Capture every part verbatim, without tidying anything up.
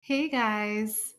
Hey guys,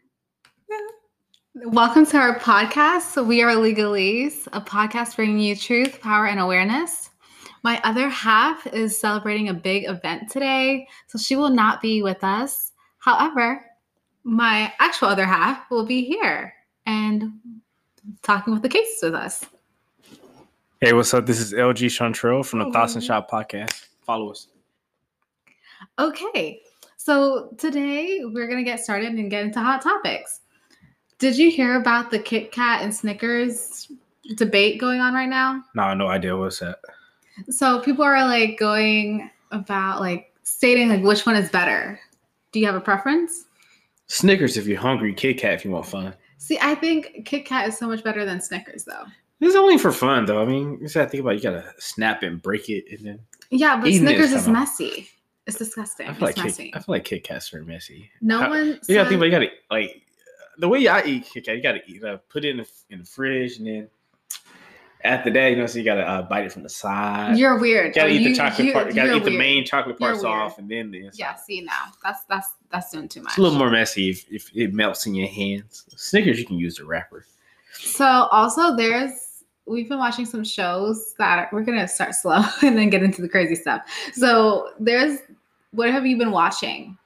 welcome to our podcast. So we are Legalese, a podcast bringing you truth, power, and awareness. My other half is celebrating a big event today, so she will not be with us. However, my actual other half will be here and talking with the cases with us. Hey, what's up? This is L G Chantrell from the Thoughts and Shop podcast. Follow us. Okay, so today we're going to get started and get into hot topics. Did you hear about the Kit Kat and Snickers debate going on right now? No, no idea what's that. So people are like going about like stating like which one is better. Do you have a preference? Snickers if you're hungry, Kit Kat if you want fun. See, I think Kit Kat is so much better than Snickers though. It's only for fun though. I mean, you gotta think about it. You gotta snap and break it and then. Yeah, but Eating Snickers is is kinda- messy. It's disgusting. I feel like It's Kit, messy. I feel like Kit Kats are messy. No How- one You gotta said- think about it. You gotta like the way I eat Kit Kat. You gotta eat, uh, put it in the in the fridge and then after that, you know, so you gotta uh, bite it from the side. You're weird. You gotta Oh, eat you- the chocolate you- part. You gotta you're eat the weird. main chocolate You're parts weird. off and then the inside. Yeah, see now. That's that's that's doing too much. It's a little more messy if, if it melts in your hands. Snickers, you can use the wrapper. So also there's we've been watching some shows that are, we're gonna start slow and then get into the crazy stuff. So there's what have you been watching?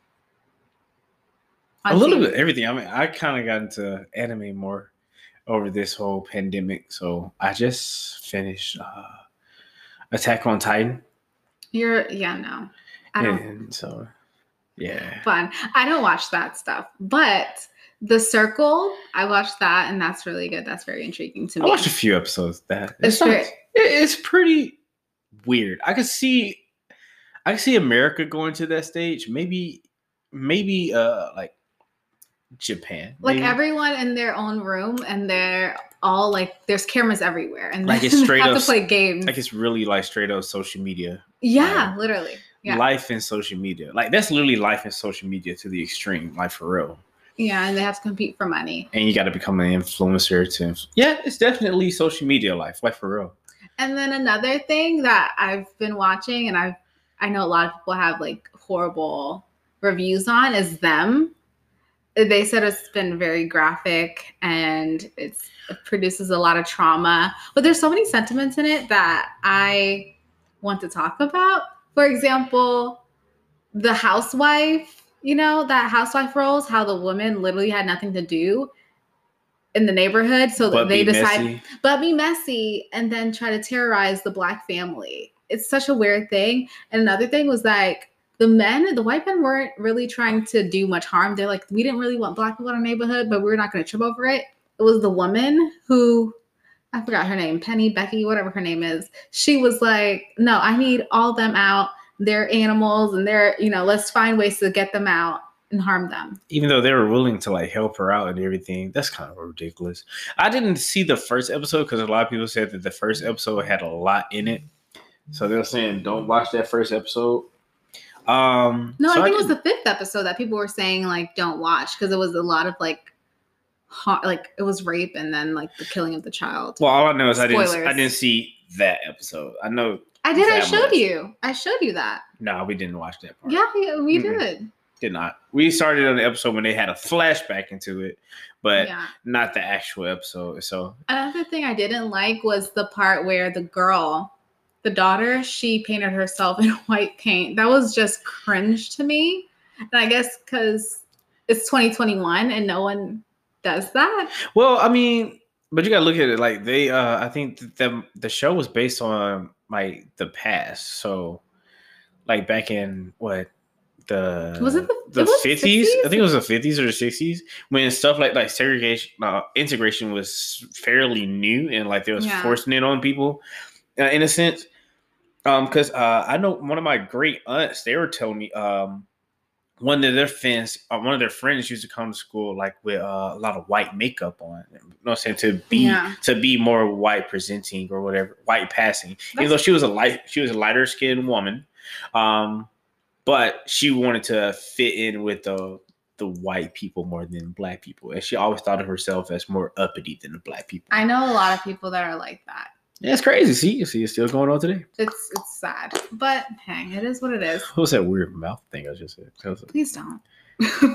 A On little T V? bit of everything. I mean, I kind of got into anime more over this whole pandemic. So I just finished uh, Attack on Titan. You're yeah, no. I don't And so, yeah. fun. I don't watch that stuff. But The Circle, I watched that and that's really good. That's very intriguing to I me. watched a few episodes of that. It's It's, not, very- it- it's pretty weird. I could see, I could see America going to that stage. Maybe, maybe uh like Japan. Like maybe. everyone in their own room and they're all like there's cameras everywhere and Like they it's straight have up- to play games. Like it's really like straight up social media. yeah, like, literally. Yeah. Life in social media. Like that's literally life in social media to the extreme, like for real. Yeah, and they have to compete for money. And you got to become an influencer to. Inf- yeah, it's definitely social media life, like for real. And then another thing that I've been watching and I've I know a lot of people have like horrible reviews on is Them. They said it's been very graphic and it's it produces a lot of trauma. But there's so many sentiments in it that I want to talk about. For example, the housewife, you know, that housewife roles, how the woman literally had nothing to do in the neighborhood. So But they be decide messy. but be messy and then try to terrorize the black family. It's such a weird thing. And another thing was like the men, the white men weren't really trying to do much harm. They're like, we didn't really want black people in our neighborhood, but we're not going to trip over it. It was the woman who, I forgot her name, Penny, Becky, whatever her name is. She was like, no, I need all them out. They're animals and they're, you know, let's find ways to get them out and harm them. Even though they were willing to like help her out and everything, that's kind of ridiculous. I didn't see the first episode because a lot of people said that the first episode had a lot in it. So they're saying don't watch that first episode. Um, No, so I think it was didn't- the fifth episode that people were saying like don't watch because it was a lot of like, ha- like it was rape and then like the killing of the child. Well, all I know is I didn't. Spoilers. I didn't see that episode. I know. I did. I that showed much. you. I showed you that. No, we didn't watch that part. Yeah, yeah we Mm-mm. did. Did not. We started on the episode when they had a flashback into it, but Yeah. not the actual episode. So Another thing I didn't like was the part where the girl, the daughter, she painted herself in white paint. That was just cringe to me. And I guess because it's twenty twenty-one and no one does that. well, I mean, but you gotta look at it like they. Uh, I think th- the the show was based on like the past. So, like back in what the Was it the- the it was fifties? I sixties? think it was the fifties or the sixties when stuff like like segregation, uh, integration was fairly new and like they was Yeah. forcing it on people uh, in a sense. Um, because uh, I know one of my great aunts, they were telling me um. One of their friends, uh, one of their friends used to come to school like with uh, a lot of white makeup on. You know what I'm saying? To be Yeah. to be more white presenting or whatever, white passing. Even That's- though she was a light, she was a lighter skinned woman, um, but she wanted to fit in with the the white people more than black people, and she always thought of herself as more uppity than the black people. I know a lot of people that are like that. Yeah, it's crazy. See, you see, it's still going on today. It's it's sad, but hey, it is what it is. What was that weird mouth thing I just said? That was- Please don't.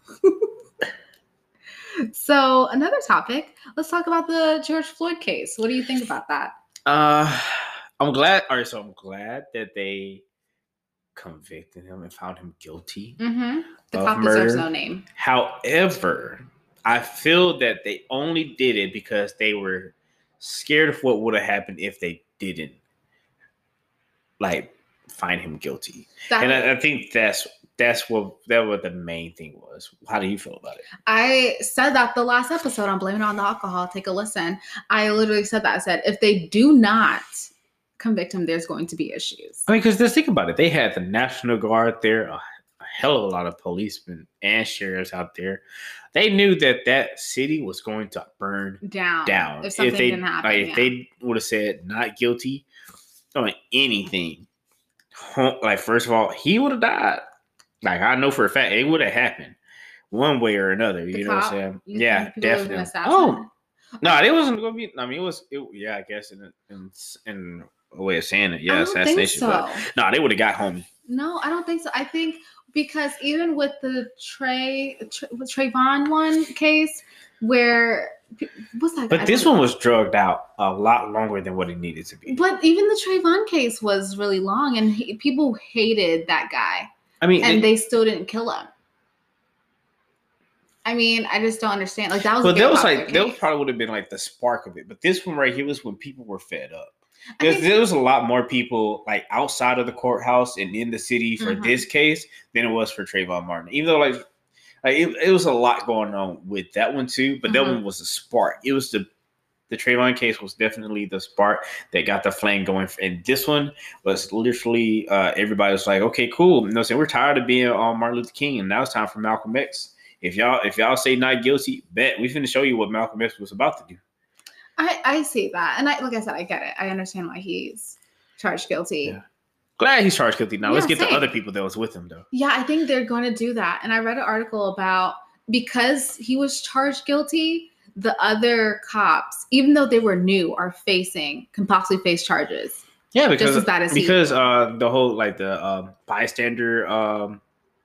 So another topic, let's talk about the George Floyd case. What do you think about that? Uh, I'm glad. All right, so I'm glad that they convicted him and found him guilty Mm-hmm. The of cop murder. deserves no name. However, I feel that they only did it because they were scared of what would have happened if they didn't, like, find him guilty. That, and I, I think that's that's what that what the main thing was. How do you feel about it? I said that the last episode on Blaming It on the Alcohol. Take a listen. I literally said that. I said, if they do not convict him, there's going to be issues. I mean, because just think about it. They had the National Guard there, a, a hell of a lot of policemen and sheriffs out there. They knew that that city was going to burn Down. down. If something if they, didn't happen. like, if yeah. they would have said not guilty on anything, like, first of all, he would have died. Like, I know for a fact it would have happened one way or another. The you know cop, what I'm saying? you Yeah, definitely. Oh, no, it wasn't going to be. I mean, it was. It, yeah, I guess in, in in a way of saying it. Yeah, I don't assassination. think so. But no, they would have got homie. No, I don't think so. I think because even with the Trey, Trey Trayvon one case, where what's that? But guy? this one was drugged out a lot longer than what it needed to be. But even the Trayvon case was really long, and he, people hated that guy. I mean, and it, they still didn't kill him. I mean, I just don't understand. Like that was. But that was like case. that probably would have been like the spark of it. But this one right here was when people were fed up. Because there was a lot more people like outside of the courthouse and in the city for mm-hmm. this case than it was for Trayvon Martin. Even though like, like it, it was a lot going on with that one too, but mm-hmm. that one was a spark. It was the the Trayvon case was definitely the spark that got the flame going. And this one was literally uh, everybody was like, okay, cool. You know, so we're tired of being on Martin Luther King, and now it's time for Malcolm X. If y'all if y'all say not guilty, bet we finna show you what Malcolm X was about to do. I, I see that. And I like I said, I get it. I understand why he's charged guilty. Yeah. Glad he's charged guilty. Now, yeah, let's get same. the other people that was with him, though. Yeah, I think they're going to do that. And I read an article about because he was charged guilty, the other cops, even though they were new, are facing, can possibly face charges. Yeah, because, just as bad as because uh, the whole, like, the um, bystander um,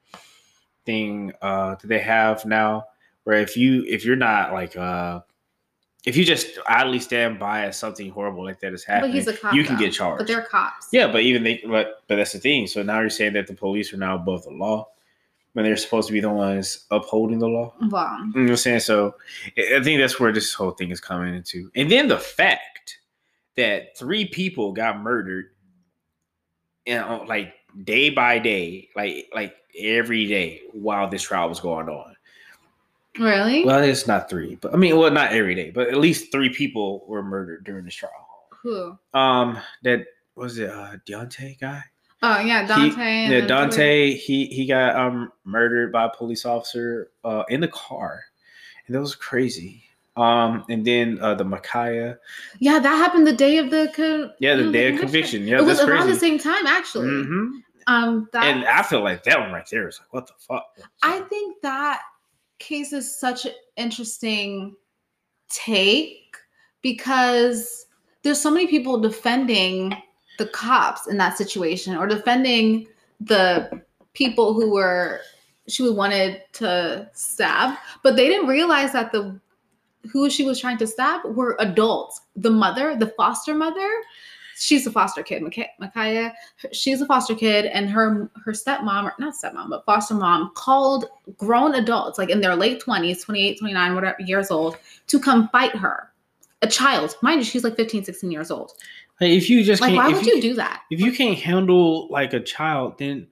thing uh, that they have now, where if, you, if you're not, like... Uh, If you just idly stand by as something horrible like that is happening, but he's a cop, you can though. get charged. But they're cops. Yeah, but even they, but, but that's the thing. So now you're saying that the police are now above the law when they're supposed to be the ones upholding the law. Wow. You know what I'm saying? So I think that's where this whole thing is coming into. And then the fact that three people got murdered, you know, like day by day, like like every day while this trial was going on. Really? Well, it's not three, but I mean, well, not every day, but at least three people were murdered during this trial. Who? Um, that was it. Uh, Deontay guy. Oh yeah, Dante. He, yeah, Dante. He he got um murdered by a police officer uh in the car, and that was crazy. Um, and then uh the Micaiah. Yeah, that happened the day of the co- yeah the know, day the of conviction. Yeah, it was that's around crazy. the same time actually. Mm-hmm. Um, and I feel like that one right there is like, what the fuck? I think that case is such an interesting take because there's so many people defending the cops in that situation or defending the people who were she wanted to stab, but they didn't realize that the who she was trying to stab were adults. The mother, the foster mother, she's a foster kid, Micaiah. She's a foster kid, and her her stepmom, or not stepmom, but foster mom, called grown adults, like in their late twenties, twenty-eight, twenty-nine, whatever years old, to come fight her. A child. Mind you, she's like fifteen, sixteen years old. Hey, if you just like, can't, why if would you, you do that? If you can't handle like a child, then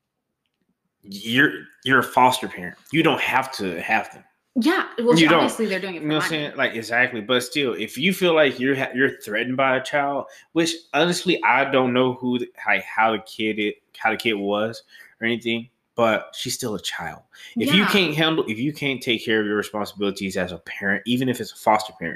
you're you're a foster parent. You don't have to have them. Yeah, well, you obviously don't. They're doing it for you know what I'm saying? Like, exactly. But still, if you feel like you're you're threatened by a child, which honestly I don't know who how, how the kid it how the kid was or anything, but she's still a child. If yeah. you can't handle, if you can't take care of your responsibilities as a parent, even if it's a foster parent,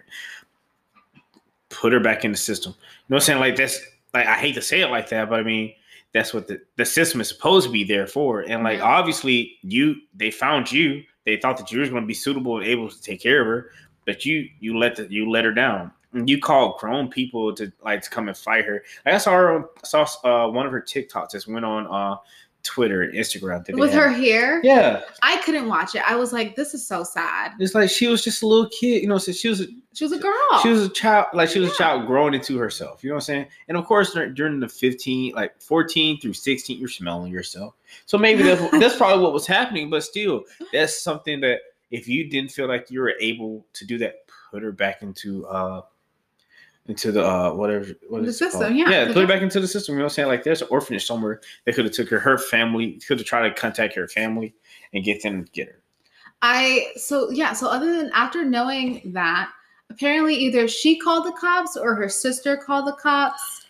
put her back in the system. You know what I'm saying? Like that's like I hate to say it like that, but I mean that's what the, the system is supposed to be there for. And like yeah. obviously you they found you. They thought that you were going to be suitable and able to take care of her, but you you let the, you let her down. And you called grown people to like to come and fight her. Like I saw her on, saw uh, one of her TikToks that went on uh, Twitter and Instagram. That With her hair? Yeah. I couldn't watch it. I was like, this is so sad. It's like she was just a little kid, you know. So she was a, she was a girl. She was a child, like she was yeah. a child growing into herself. You know what I'm saying? And of course, during the fifteen, like fourteen through sixteen, you're smelling yourself. So maybe that's, that's probably what was happening. But still, that's something that if you didn't feel like you were able to do that, put her back into uh into the uh whatever what the is system. Called? Yeah, yeah, put her back into the system. You know what I'm saying? Like there's an orphanage somewhere. They could have took her, her family. Could have tried to contact her family and get them to get her. I so yeah. So other than after knowing that, apparently either she called the cops or her sister called the cops,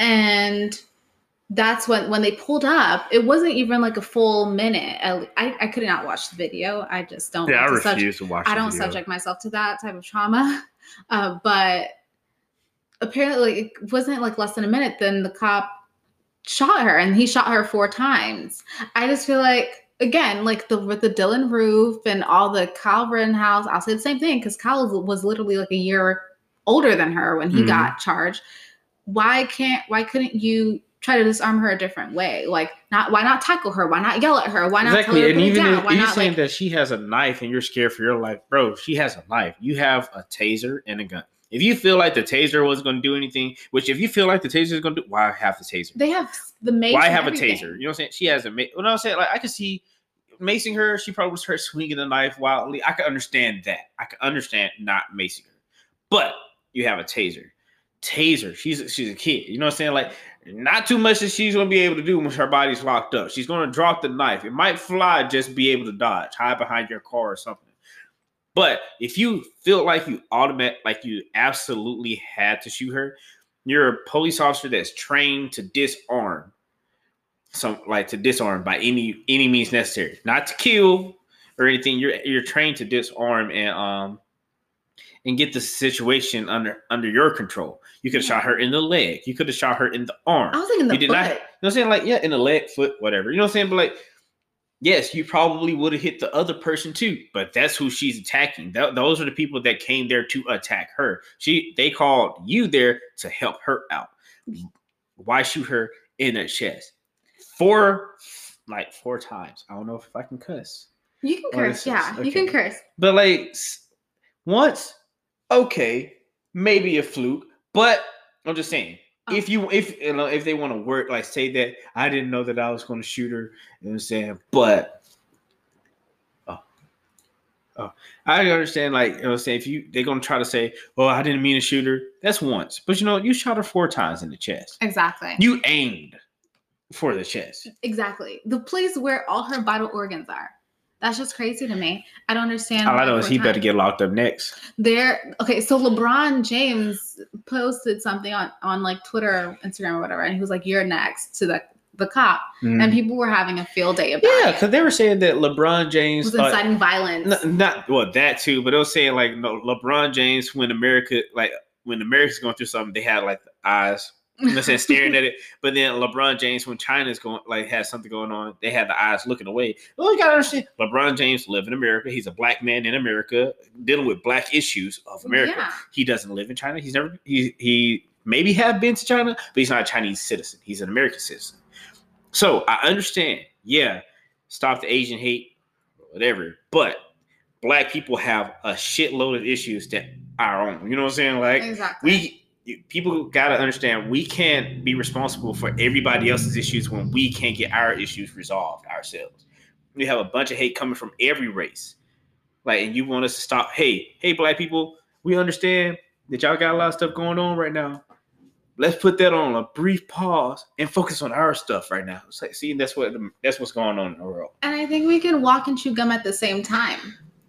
and that's when when they pulled up. It wasn't even like a full minute. I I could not watch the video. I just don't. Yeah, I refuse subject, to watch. I the don't video. subject myself to that type of trauma. Uh, but apparently, it wasn't like less than a minute. Then the cop shot her, and he shot her four times. I just feel like. Again, like the with the Dylan Roof and all the Kyle Rittenhouse, I'll say the same thing because Kyle was literally like a year older than her when he mm-hmm. got charged. Why can't? Why couldn't you try to disarm her a different way? Like, not why not tackle her? Why not yell at her? Why not exactly? tell her to and put even it down? if Why you're not, saying like, that she has a knife and you're scared for your life, bro? She has a knife. You have a taser and a gun. If you feel like the taser wasn't going to do anything, which if you feel like the taser is going to do, why have the taser? They have the mace. Why have everything. a taser? You know what I'm saying? She has a mace. What I'm saying, like I can see. Macing her, she probably was her swinging the knife wildly. I can understand that. I can understand not macing her. But you have a taser. Taser. She's a, she's a kid. You know what I'm saying? Like, not too much that she's going to be able to do when her body's locked up. She's going to drop the knife. It might fly, just be able to dodge, hide behind your car or something. But if you feel like you automatic, like you absolutely had to shoot her, you're a police officer that's trained to disarm. Some like to disarm by any any means necessary, not to kill or anything. You're you're trained to disarm and um and get the situation under under your control. You could have yeah. shot her in the leg. You could have shot her in the arm. I was thinking the you did foot. Not, you know what I'm saying? Like yeah, in the leg, foot, whatever. You know what I'm saying? But like yes, you probably would have hit the other person too. But that's who she's attacking. Th- those are the people that came there to attack her. She they called you there to help her out. Why shoot her in the chest? Four, like four times. I don't know if I can cuss. You can curse, yeah. Okay. You can curse. But like once, okay, maybe a fluke. But I'm just saying, oh. if you if you know if they want to work, like say that I didn't know that I was going to shoot her. You know what I'm saying? But oh, oh, I understand. Like you know what I'm saying, if you they're gonna try to say, "Oh, I didn't mean to shoot her." That's once, but you know, you shot her four times in the chest. Exactly. You aimed. For the chest. Exactly. The place where all her vital organs are. That's just crazy to me. I don't understand. All I know is he time. better get locked up next. There. Okay, so LeBron James posted something on, on like Twitter or Instagram or whatever, and he was like, "You're next" to the, the cop. Mm. And people were having a field day about yeah, it. Yeah, because they were saying that LeBron James was inciting uh, violence. N- not well, that too, but it was saying like no, LeBron James when America like when America's going through something, they had like the eyes. You know what I'm saying, staring at it, but then LeBron James, when China's going, like, has something going on, they had the eyes looking away. Well, you gotta understand, LeBron James lives in America. He's a black man in America, dealing with black issues of America. Yeah. He doesn't live in China. He's never, he he maybe have been to China, but he's not a Chinese citizen. He's an American citizen. So I understand, yeah, stop the Asian hate, whatever. But black people have a shitload of issues that are our own. You know what I'm saying? Like exactly. we. People got to understand we can't be responsible for everybody else's issues when we can't get our issues resolved ourselves. We have a bunch of hate coming from every race. Like, and you want us to stop. Hey, hey, black people, we understand that y'all got a lot of stuff going on right now. Let's put that on a brief pause and focus on our stuff right now. It's like, see, that's what that's what's going on in the world. And I think we can walk and chew gum at the same time.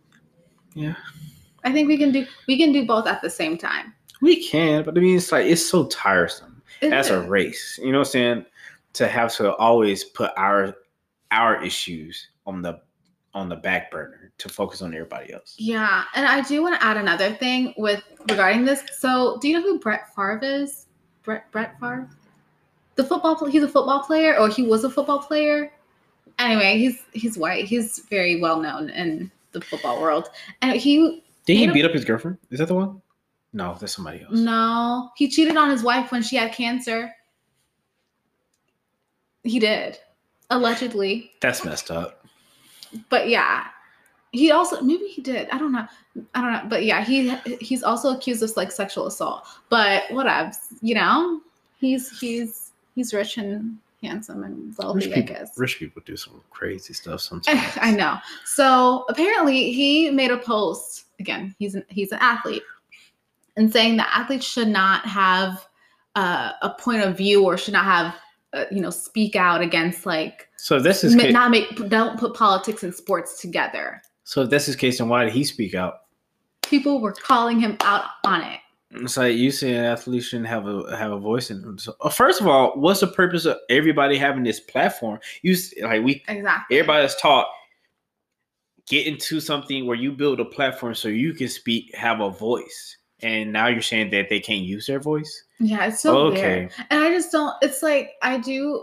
Yeah. I think we can do we can do both at the same time. We can, but I mean, it's like, it's so tiresome it as is. a race. You know what I'm saying? To have to always put our our issues on the on the back burner to focus on everybody else. Yeah. And I do want to add another thing with regarding this. So do you know who Brett Favre is? Brett Brett Favre? The football he's a football player, or he was a football player. Anyway, he's he's white. He's very well known in the football world. And he Did he beat up his girlfriend? Is that the one? No, that's somebody else. No, he cheated on his wife when she had cancer. He did. allegedly. That's messed up. But yeah, he also maybe he did. I don't know. I don't know. But yeah, he he's also accused of like sexual assault. But whatever, you know, he's he's he's rich and handsome and wealthy. Rich people, I guess rich people do some crazy stuff sometimes. I know. So apparently, he made a post. Again, he's an, he's an athlete, and saying that athletes should not have uh, a point of view or should not have uh, you know speak out against like. So this is ma- not make don't put politics and sports together. So if that's his case, then why did he speak out? People were calling him out on it. It's like you say athletes shouldn't have a have a voice in them. So, first of all, what's the purpose of everybody having this platform? You like we exactly everybody's taught get into something where you build a platform so you can speak, have a voice, and now you're saying that they can't use their voice. Yeah, it's so okay. weird, and I just don't. It's like I do.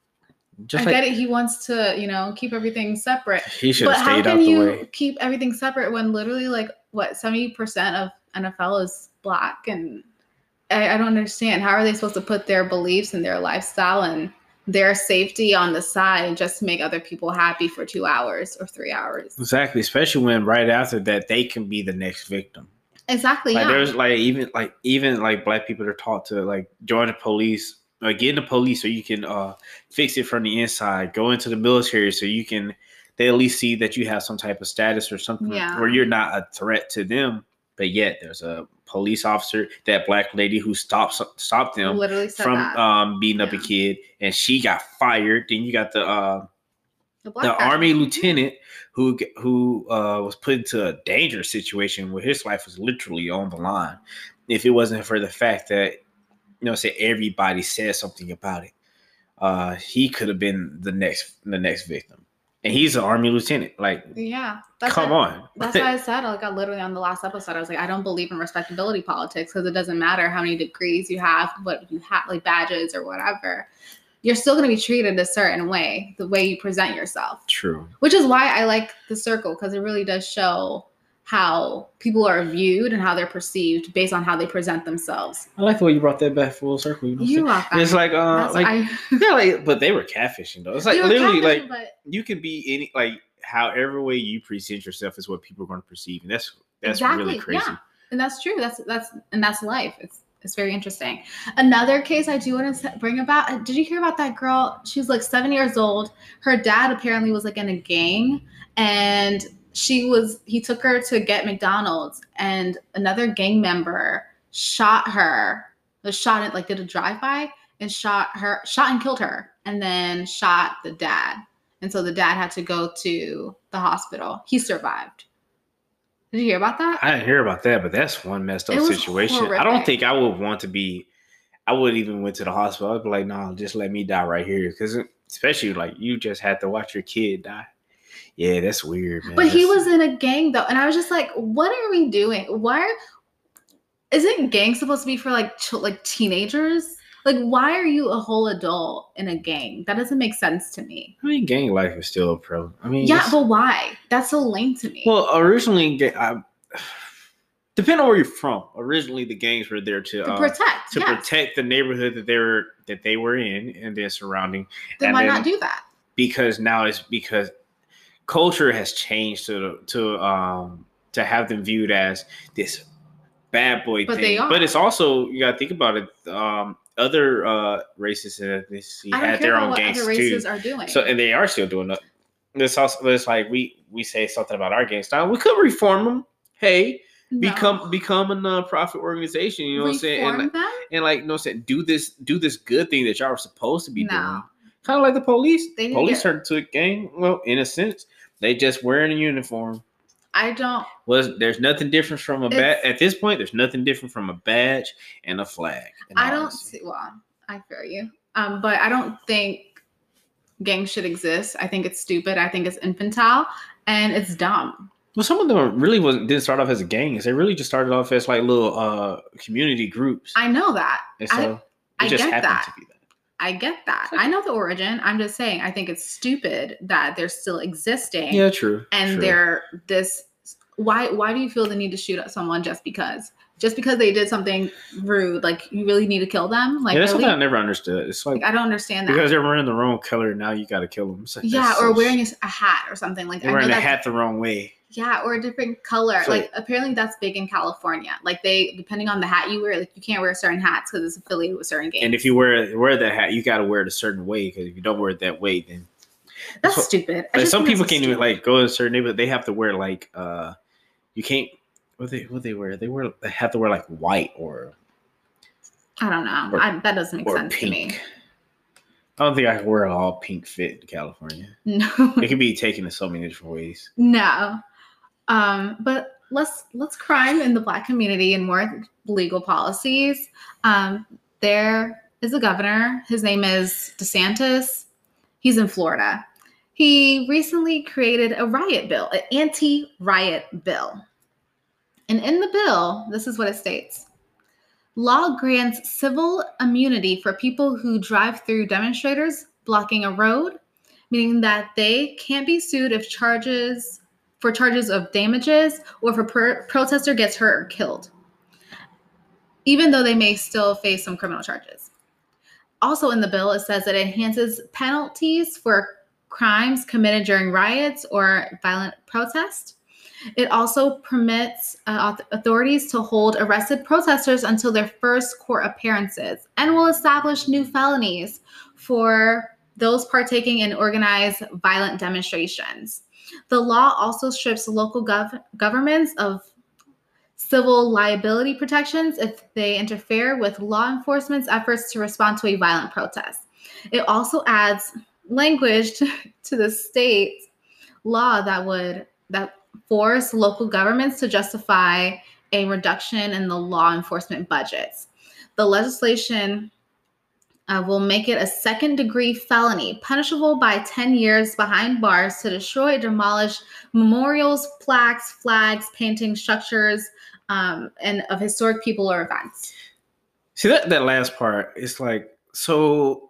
Just I like, get it. He wants to, you know, keep everything separate. He should have stayed out the way. But how can you keep everything separate when literally, like, what seventy percent of N F L is Black? And I, I don't understand. How are they supposed to put their beliefs and their lifestyle and their safety on the side just to make other people happy for two hours or three hours? Exactly. Especially when right after that they can be the next victim. Exactly. Like yeah. There's like even like even like Black people are taught to like join the police. Like get in the police so you can uh, fix it from the inside. Go into the military so you can they at least see that you have some type of status or something yeah. where you're not a threat to them. But yet there's a police officer, that Black lady who stopped stopped them Literally said from that. um, beating yeah. up a kid, and she got fired. Then you got the uh, the, the army lieutenant who who uh, was put into a dangerous situation where his life was literally on the line. If it wasn't for the fact that you know, say everybody said something about it. Uh, he could have been the next, the next victim, and he's an army lieutenant. Like, yeah, that's come why, on. That's why I said, like, I literally on the last episode, I was like, I don't believe in respectability politics because it doesn't matter how many degrees you have, what you have, like badges or whatever. You're still going to be treated a certain way, the way you present yourself. True. Which is why I like The Circle because it really does show how people are viewed and how they're perceived based on how they present themselves. I like the way you brought that back full circle. You know You're welcome. It's like, uh, That's like, I, yeah, like, but they were catfishing though. It's like literally like but, you can be any, like, however way you present yourself is what people are going to perceive, and that's that's exactly, really crazy. Yeah. And that's true. That's that's and that's life. It's it's very interesting. Another case I do want to bring about. Did you hear about that girl? She's like seven years old. Her dad apparently was like in a gang, and she was, he took her to get McDonald's and another gang member shot her, was shot it, like did a drive-by and shot her, shot and killed her and then shot the dad. And so the dad had to go to the hospital. He survived. Did you hear about that? I didn't hear about that, but that's one messed up situation. Horrific. I don't think I would want to be, I wouldn't even went to the hospital. I'd be like, no, just let me die right here. Because especially like you just had to watch your kid die. Yeah, that's weird, man. But that's... he was in a gang though, and I was just like, "What are we doing? Why isn't gang supposed to be for like ch- like teenagers? Like, why are you a whole adult in a gang? That doesn't make sense to me." I mean, gang life is still a pro. I mean, yeah, but why? That's so lame to me. Well, originally, I, depending on where you're from, originally the gangs were there to, to uh, protect to yes. protect the neighborhood that they were that they were in and their surrounding. Then and why then, not do that? Because now it's because culture has changed to to um to have them viewed as this bad boy but thing. They are. But it's also, you gotta think about it. Um, other uh races and ethnicities had their own gangs other races too. Are doing. So and they are still doing that. It's also it's like we we say something about our gang style. We could reform them. Hey, no. become become a non-profit organization. You know reform what I'm saying? And, them? and like you know, saying do this do this good thing that y'all are supposed to be no. doing. Kind of like the police. They police get... turned to a gang. Well, in a sense, they just wearing a uniform. I don't. Was there's nothing different from a badge at this point? There's nothing different from a badge and a flag. I don't see. Well, I fear you, um, but I don't think gangs should exist. I think it's stupid. I think it's infantile and it's dumb. Well, some of them really wasn't didn't start off as gangs. They really just started off as like little uh, community groups. I know that. And so I, it just I get happened that. to be that. I get that. I know the origin. I'm just saying, I think it's stupid that they're still existing. Yeah, true. And true. they're this. Why? Why do you feel the need to shoot at someone just because? just because they did something rude, like you really need to kill them. Like yeah, that's really? something I never understood. It's like, like I don't understand that because they're wearing the wrong color. Now you got to kill them. Like, yeah, or so wearing a, a hat or something like. They're I wearing know a that's, hat the wrong way. Yeah, or a different color. So, like apparently that's big in California. Like they, depending on the hat you wear, like you can't wear certain hats because it's affiliated with certain games. And if you wear wear that hat, you got to wear it a certain way, because if you don't wear it that way, then that's, that's stupid. Like, some people can't stupid. even like go to a certain neighborhood. They have to wear like uh, you can't. What they what they wear? They wear they have to wear like white or. I don't know. Or, I, that doesn't make sense pink. to me. I don't think I can wear an all pink fit in California. No, it can be taken in so many different ways. No, um, but let's let's crime in the Black community and more legal policies. Um, there is a governor. His name is DeSantis. He's in Florida. He recently created a riot bill, an anti-riot bill. And in the bill, this is what it states. Law grants civil immunity for people who drive through demonstrators blocking a road, meaning that they can't be sued if charges for charges of damages or if a per- protester gets hurt or killed, even though they may still face some criminal charges. Also in the bill, it says that it enhances penalties for crimes committed during riots or violent protest. It also permits uh, authorities to hold arrested protesters until their first court appearances and will establish new felonies for those partaking in organized violent demonstrations. The law also strips local gov- governments of civil liability protections if they interfere with law enforcement's efforts to respond to a violent protest. It also adds language to, to the state law that would that force local governments to justify a reduction in the law enforcement budgets. The legislation uh, will make it a second-degree felony, punishable by ten years behind bars, to destroy or demolish memorials, plaques, flags, paintings, structures, um, and of historic people or events. See, that, that last part is like, so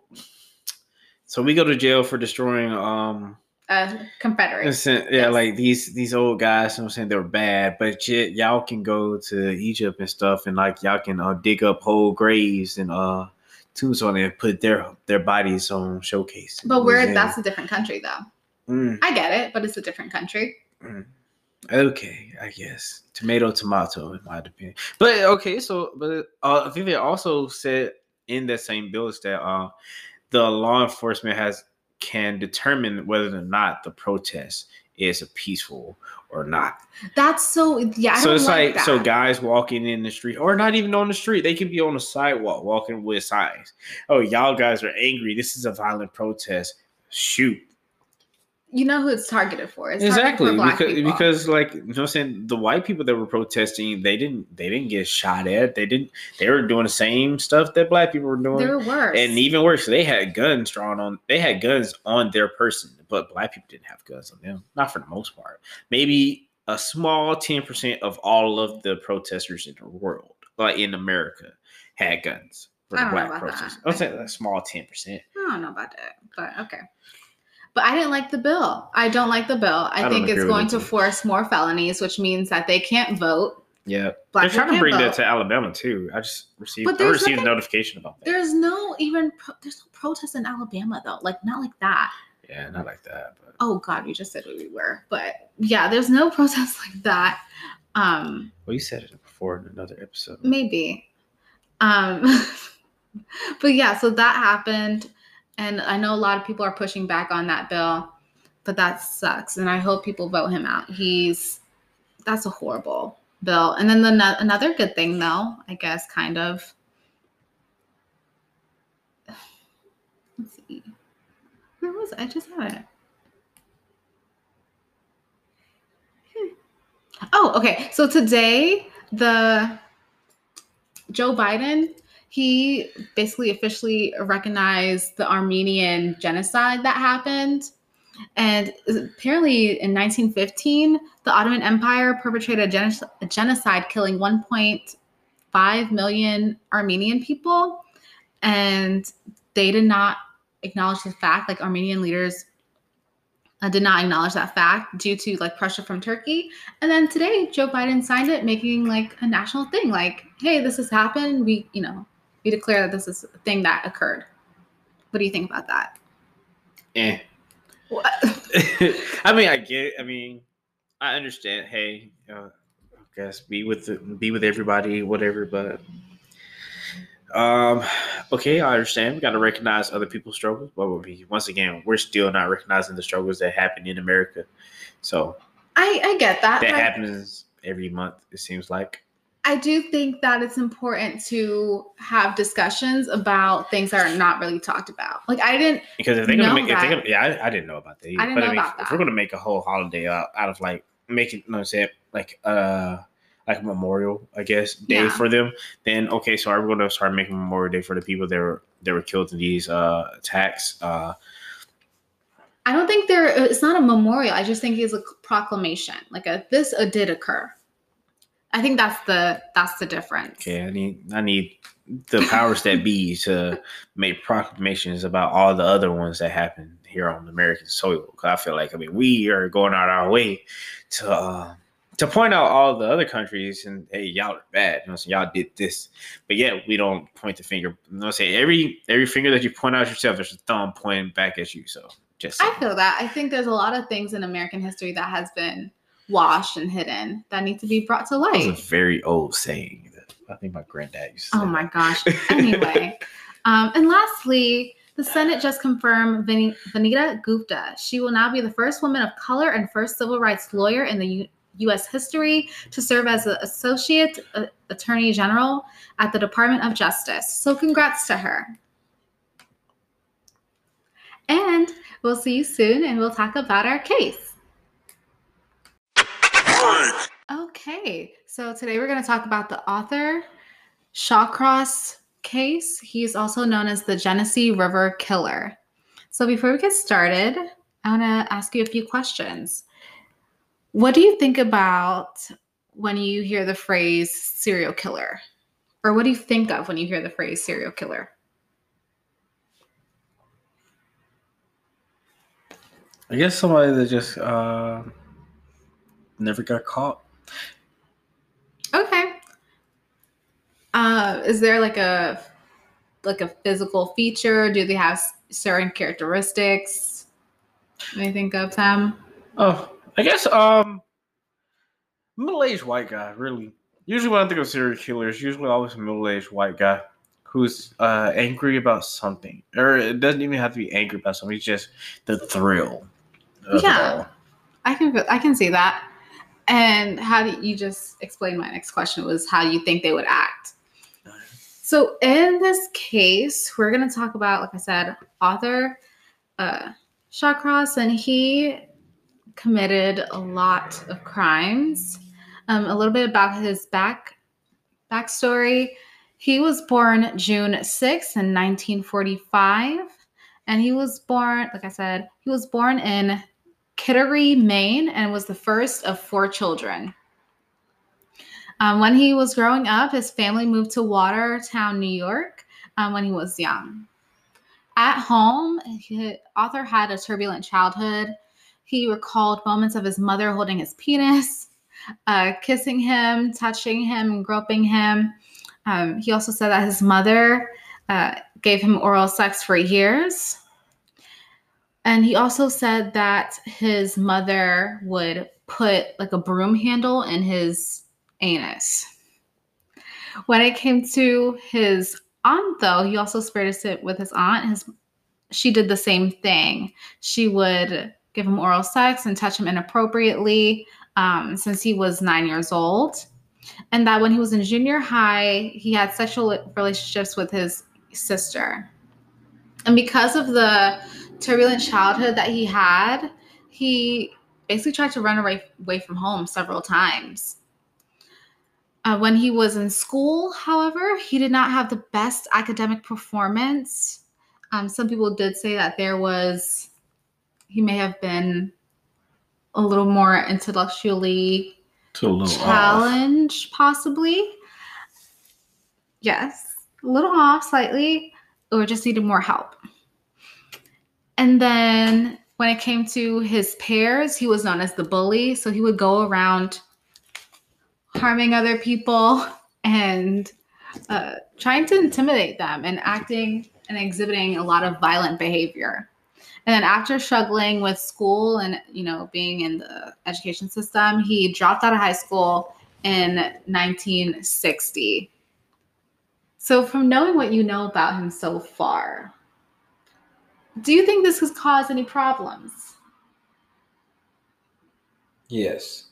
so we go to jail for destroying um uh Confederates. Yeah, yes. Like these these old guys, you know what I'm saying, they were bad, but y- y'all can go to Egypt and stuff, and like y'all can uh, dig up whole graves and uh tombs on it and put their their bodies on showcase. But where that's a different country though. Mm. I get it, but it's a different country. Mm. Okay, I guess tomato, tomato, in my opinion. But okay, so but uh, I think they also said in that same bill is that uh, the law enforcement has can determine whether or not the protest is a peaceful or not. That's so yeah. I so don't it's like, like that. So guys walking in the street, or not even on the street, they can be on the sidewalk walking with signs. Oh, y'all guys are angry. This is a violent protest. Shoot. You know who it's targeted for. It's exactly targeted for because people. because like you know what I'm saying, the white people that were protesting, they didn't they didn't get shot at. They didn't they were doing the same stuff that black people were doing. They were worse. And even worse, they had guns drawn on they had guns on their person, but black people didn't have guns on them. Not for the most part. Maybe a small ten percent of all of the protesters in the world, like in America, had guns for the black protesters. I'm saying a small ten percent. I don't know about that, but okay. But I didn't like the bill. I don't like the bill. I, I think it's going to force more felonies, which means that they can't vote. Yeah. Black They're trying to bring vote. that to Alabama too. I just received I received a notification about that. There's no even pro- there's no protest in Alabama though. Like not like that. Yeah, not like that. But. Oh God, we just said where we were. But yeah, there's no protest like that. Um Well, you said it before in another episode. Maybe. Um but yeah, so that happened. And I know a lot of people are pushing back on that bill, but that sucks. And I hope people vote him out. He's, that's a horrible bill. And then the another good thing, though, I guess, kind of. Let's see. Where was it? I just had it. Hmm. Oh, okay. So today, the Joe Biden. He basically officially recognized the Armenian genocide that happened. And apparently in nineteen fifteen, the Ottoman Empire perpetrated a, gen- a genocide, killing one point five million Armenian people. And they did not acknowledge the fact, like Armenian leaders uh, did not acknowledge that fact due to like pressure from Turkey. And then today, Joe Biden signed it, making like a national thing. Like, hey, this has happened. We, you know, we declare that this is a thing that occurred. What do you think about that? Eh. What? I mean, I get. I mean, I understand. Hey, uh, I guess be with the, be with everybody, whatever. But um, okay, I understand. We got to recognize other people's struggles. But we, once again, we're still not recognizing the struggles that happen in America. So I I get that. that but happens every month. It seems like. I do think that it's important to have discussions about things that are not really talked about. Like I didn't Because if they're gonna know make, if they're that. gonna, yeah, I, I didn't know about that. Either. I didn't but know I mean, about if that. we're gonna make a whole holiday out, out of like making, you know what I'm saying, like uh, like a memorial, I guess, day Yeah. for them, then okay, so are we gonna start making Memorial Day for the people that were that were killed in these uh attacks? Uh, I don't think there. It's not a memorial. I just think it's a proclamation. Like a this uh, did occur. I think that's the that's the difference. okay, I need I need the powers that be to make proclamations about all the other ones that happened here on American soil. Because I feel like I mean we are going out our way to uh, to point out all the other countries and hey y'all are bad. You know, so y'all did this, but yet we don't point the finger. You know, say every every finger that you point out yourself, there's a thumb pointing back at you. So just saying. I feel that. I think there's a lot of things in American history that has been washed and hidden that need to be brought to That was a light. very old saying. I think my granddad used to say Oh my that. gosh. Anyway, um, and lastly, the Senate just confirmed Vani- Vanita Gupta. She will now be the first woman of color and first civil rights lawyer in the U- U.S. history to serve as an associate uh, attorney general at the Department of Justice. So congrats to her. And we'll see you soon, and we'll talk about our case. Okay, so today we're going to talk about the Arthur Shawcross case. He's also known as the Genesee River Killer. So before we get started, I want to ask you a few questions. What do you think about when you hear the phrase serial killer? Or what do you think of when you hear the phrase serial killer? I guess somebody that just uh, never got caught. Okay. Uh, is there like a like a physical feature? Do they have certain characteristics? When you think of them? Oh, I guess um, middle-aged white guy. Really, usually when I think of serial killers, usually always a middle-aged white guy who's uh, angry about something, or it doesn't even have to be angry about something. It's just the thrill of Yeah. it all. I can I can see that. And how do you just explain my next question was how do you think they would act? So in this case, we're going to talk about, like I said, Arthur uh, Shawcross, and he committed a lot of crimes. Um, a little bit about his back backstory. He was born June sixth in nineteen forty-five, and he was born, like I said, he was born in Kittery, Maine, and was the first of four children. Um, when he was growing up, his family moved to Watertown, New York, um, when he was young. At home, he, Arthur had a turbulent childhood. He recalled moments of his mother holding his penis, uh, kissing him, touching him, and groping him. Um, he also said that his mother uh, gave him oral sex for years. And he also said that his mother would put like a broom handle in his anus. When it came to his aunt, though, he also experienced it with his aunt. His, she did the same thing. She would give him oral sex and touch him inappropriately um, since he was nine years old. And that when he was in junior high, he had sexual relationships with his sister. And because of the turbulent childhood that he had, he basically tried to run away, away from home several times. Uh, when he was in school, however, he did not have the best academic performance. Um, some people did say that there was, he may have been a little more intellectually To a little challenged, possibly. Yes, a little off slightly, or just needed more help. And then When it came to his peers, he was known as the bully. So he would go around harming other people and uh, trying to intimidate them and acting and exhibiting a lot of violent behavior. And then after struggling with school and, you know, being in the education system, he dropped out of high school in nineteen sixty. So from knowing what you know about him so far, do you think this has caused any problems? Yes.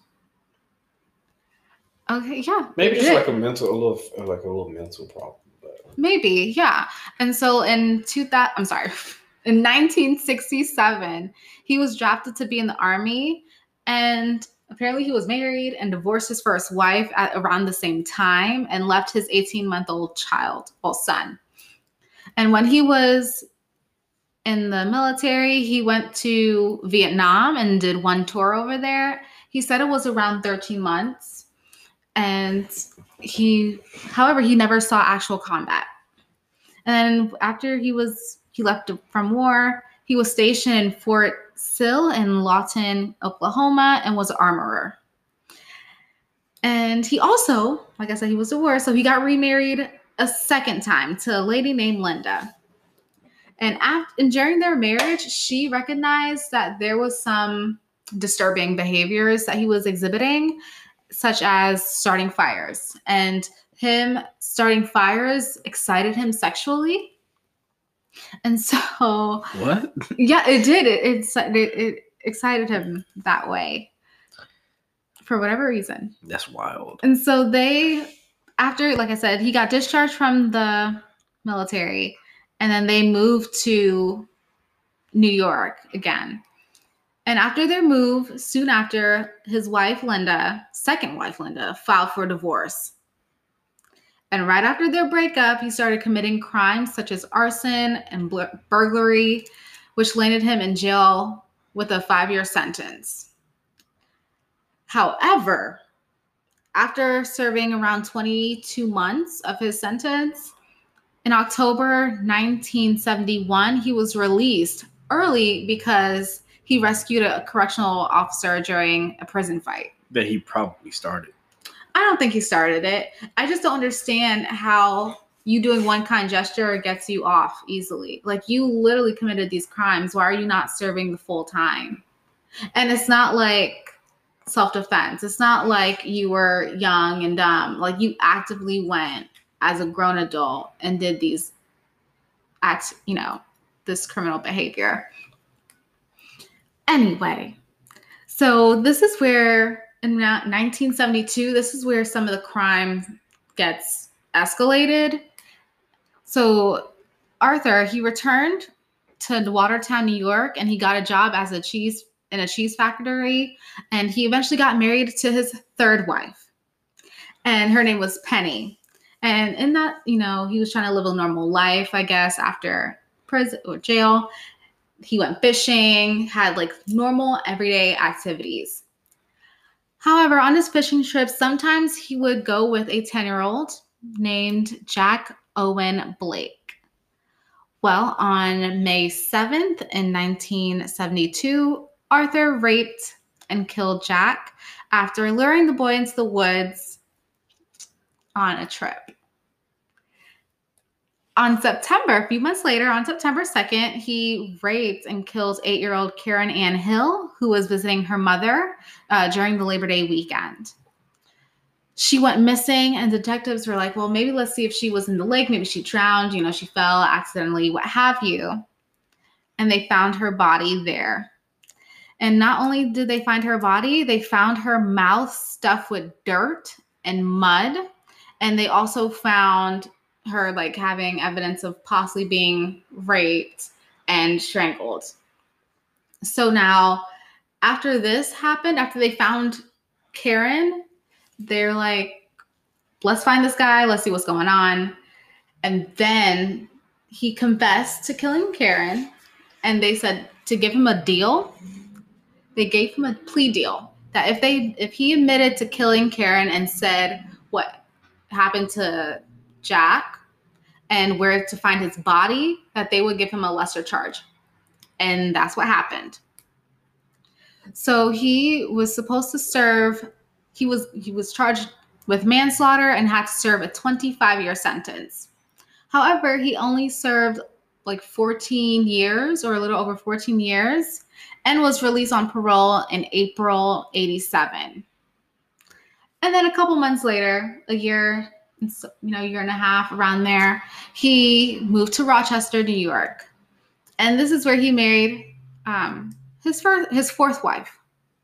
Okay, yeah. Maybe just like a mental, a little, like a little mental problem. But. Maybe, yeah. And so in two thousand, I'm sorry, in nineteen sixty-seven, he was drafted to be in the army, and apparently he was married and divorced his first wife at around the same time and left his eighteen-month-old child, well, son. And when he was in the military, he went to Vietnam and did one tour over there. He said it was around thirteen months. And he, however, he never saw actual combat. And after he was, he left from war, he was stationed in Fort Sill in Lawton, Oklahoma, and was an armorer. And he also, like I said, he was divorced, so he got remarried a second time to a lady named Linda. And after, and during their marriage, she recognized that there was some disturbing behaviors that he was exhibiting, such as starting fires. And him starting fires excited him sexually. And so, what? Yeah, it did. It, it, it, it excited him that way for whatever reason. That's wild. And so they, after, like I said, he got discharged from the military, and then they moved to New York again. And after their move, soon after, his wife, Linda, second wife, Linda, filed for divorce. And right after their breakup, he started committing crimes such as arson and bur- burglary, which landed him in jail with a five-year sentence. However, after serving around twenty-two months of his sentence, in October nineteen seventy-one, he was released early because he rescued a correctional officer during a prison fight. That he probably started. I don't think he started it. I just don't understand how you doing one kind gesture gets you off easily. Like, you literally committed these crimes. Why are you not serving the full time? And it's not like self-defense. It's not like you were young and dumb. Like, you actively went as a grown adult and did these acts, you know, this criminal behavior. Anyway, so this is where in nineteen seventy-two, this is where some of the crime gets escalated. So Arthur, he returned to Watertown, New York, and he got a job as a cheese in a cheese factory. And he eventually got married to his third wife, and her name was Penny. And in that, you know, he was trying to live a normal life, I guess, after prison or jail. He went fishing, had like normal everyday activities. However, on his fishing trips, sometimes he would go with a ten-year-old named Jack Owen Blake. Well, on May seventh in nineteen seventy-two, Arthur raped and killed Jack after luring the boy into the woods on a trip. On September, a few months later, on September second, he raped and killed eight-year-old Karen Ann Hill, who was visiting her mother uh, during the Labor Day weekend. She went missing, and detectives were like, well, maybe let's see if she was in the lake. Maybe she drowned, you know, she fell accidentally, what have you. And they found her body there. And not only did they find her body, they found her mouth stuffed with dirt and mud. And they also found her like having evidence of possibly being raped and strangled. So now, after this happened, after they found Karen, they're like, let's find this guy, let's see what's going on. And then he confessed to killing Karen, and they said to give him a deal. They gave him a plea deal that if they if he admitted to killing Karen and said what happened to Jack and where to find his body, that they would give him a lesser charge. And that's what happened. So he was supposed to serve. He was he was charged with manslaughter and had to serve a twenty-five year sentence. However, he only served like fourteen years or a little over fourteen years and was released on parole in April eighty-seven. And then a couple months later, a year, you know, year and a half around there, he moved to Rochester, New York. And this is where he married um, his first, his fourth wife.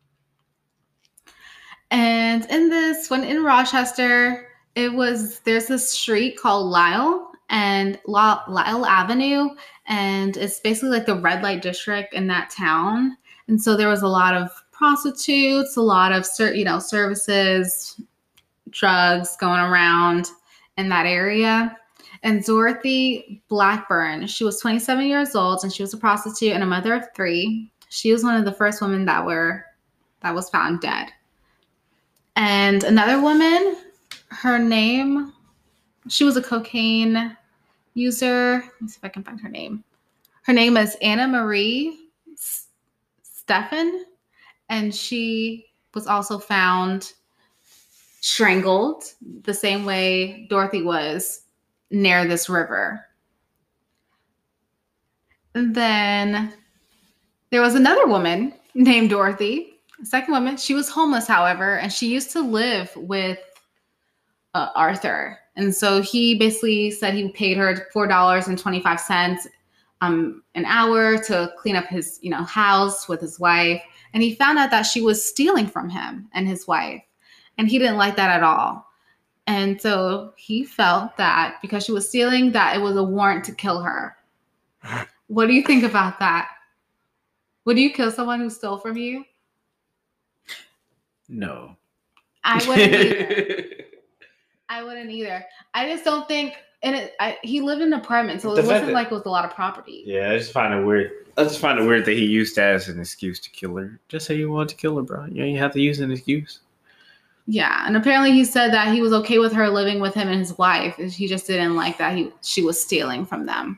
And in this, when in Rochester, it was, there's this street called Lyle and Lyle Avenue. And it's basically like the red light district in that town. And so there was a lot of prostitutes, a lot of, you know, services, drugs going around in that area. And Dorothy Blackburn, she was twenty-seven years old and she was a prostitute and a mother of three. She was one of the first women that were, that was found dead. And another woman, her name, she was a cocaine user. Let me see if I can find her name. Her name is Anna Marie Stephan, and she was also found strangled the same way Dorothy was near this river. And then there was another woman named Dorothy. Second woman, she was homeless, however, and she used to live with uh, Arthur. And so he basically said he paid her four dollars and twenty-five cents um, an hour to clean up his, you know, house with his wife. And he found out that she was stealing from him and his wife. And he didn't like that at all. And so he felt that because she was stealing, that it was a warrant to kill her. What do you think about that? Would you kill someone who stole from you? No. I wouldn't either. I wouldn't either. I just don't think, and it, I, he lived in an apartment, so it wasn't that, like it was a lot of property. Yeah, I just find it weird. I just find it weird that he used that as an excuse to kill her. Just say you wanted to kill her, bro. You know, you have to use an excuse. Yeah, and apparently he said that he was okay with her living with him and his wife. He just didn't like that he she was stealing from them.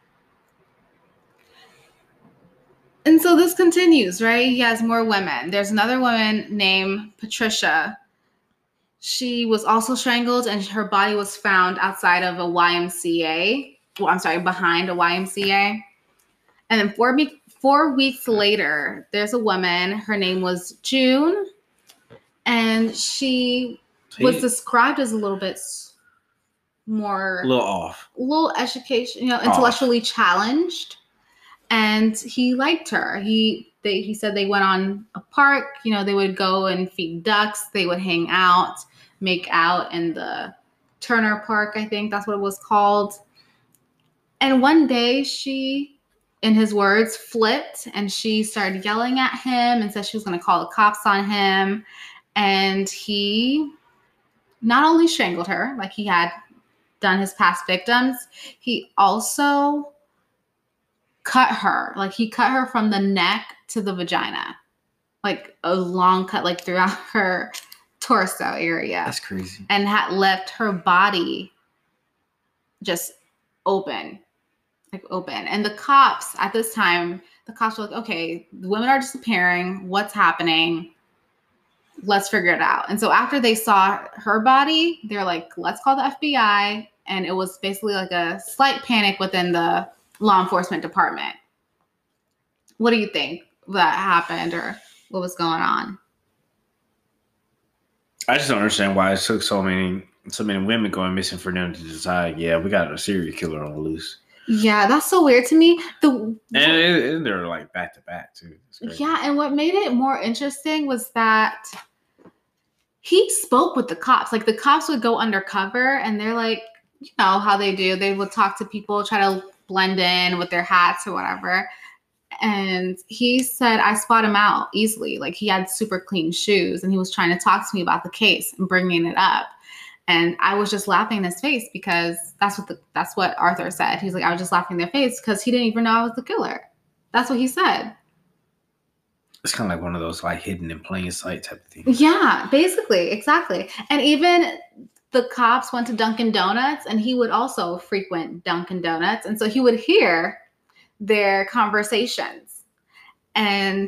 And so this continues, right? He has more women. There's another woman named Patricia. She was also strangled and her body was found outside of a Y M C A. Well, I'm sorry, behind a Y M C A. And then four, be- four weeks later, there's a woman. Her name was June. And she was described as a little bit more... A little off. A little education, you know, intellectually off. Challenged. And he liked her. He they, he said they went on a park. You know, they would go and feed ducks. They would hang out, make out in the Turner Park, I think that's what it was called. And one day she, in his words, flipped and she started yelling at him and said she was going to call the cops on him. And he not only strangled her like he had done his past victims, he also cut her. Like he cut her from the neck to the vagina. Like a long cut, like throughout her torso area. That's crazy. And had left her body just open. Like open. And the cops at this time, the cops were like, okay, the women are disappearing. What's happening? Let's figure it out. And so after they saw her body, they're like, let's call the F B I. And it was basically like a slight panic within the law enforcement department. What do you think that happened or what was going on? I just don't understand why it took so many so many women going missing for them to decide, yeah, we got a serial killer on the loose. Yeah, that's so weird to me. The and, it, and they're like back to back too. Yeah, and what made it more interesting was that he spoke with the cops. Like the cops would go undercover and they're like, you know how they do. They would talk to people, try to blend in with their hats or whatever. And he said, I spot him out easily. Like he had super clean shoes and he was trying to talk to me about the case and bringing it up. And I was just laughing in his face because that's what the, that's what Arthur said. He's like, I was just laughing in their face because he didn't even know I was the killer. That's what he said. It's kind of like one of those like hidden in plain sight type of thing. Yeah, basically. Exactly. And even the cops went to Dunkin' Donuts and he would also frequent Dunkin' Donuts. And so he would hear their conversations. And